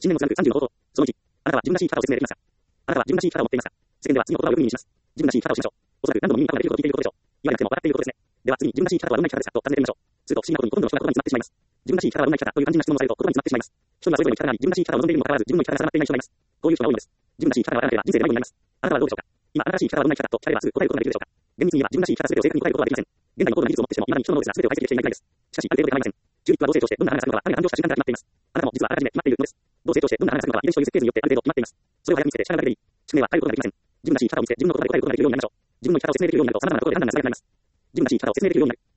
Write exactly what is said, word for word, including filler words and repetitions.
新年のスラングさんじゅうの冒頭。そのいち、あなたは自分らしい生き方を説明できますか？あなたは自分らしい生き方を持っていますか？世間では次の言葉をよく耳にします。自分らしい生き方をしましょう。おそらく何度も耳に過去が出ることを聞いていることでしょう。言わなくても笑っていることですね。では次に自分らしい生き方はどんな生き方ですかと尋ねてみましょう。すると不思議なことにほとんどの人が言葉に詰まってしまいます。自分らしい生き方はどんな生き方という肝心な質問をされると言葉に詰まってしまいます。人にはそれぞれの生き方があり、自分らしい生き方を望んでいるにもかかわらず自分の生き方が定まっていない人がいます。こういう人が多いのです。自分らしい生き方がわからなければ人生で迷子になります。あなたはどうでしょうか？今、あなたらしい生き方はどんな生き方と聞かれればすぐ答えることができるでしょうか？厳密に言えば自分らしい生き方すべてを正確に答えることはできません。現代の高度な技術を持ってしても、未だに人の脳ですらすべてを解析できていないです。しかし、ある程度で構いません。チューリップはどう成長してどんな花が咲くのか、種が誕生した瞬間から決まっています。あなたも実はあらかじめ決まっているのです。どう成長してどんな花が咲くのかは遺伝子という設計図によってある程度決まっています。それを早く見つけて仕上がるだけでいい。宿命は変えることができません。自分らしい生き方を見つけ、自分の言葉で答えることができるようになりましょう。自分の生き方を説明できるようになると、様々なことで判断が下がります。自分らしい生き方を説明できるようになる。